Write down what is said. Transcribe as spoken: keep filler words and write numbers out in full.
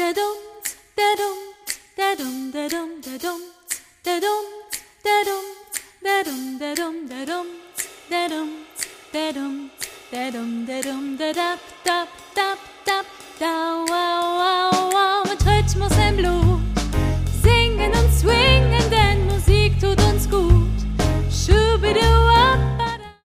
da dum, da dum, da dum, da dum, da dum, da dum, da dum, da dum, da dum, da dum, da dum, da dum, da dum, da dum, da dap, dap, dap, dap, da, wow, wow, wow, mit Rhythmus im Blut.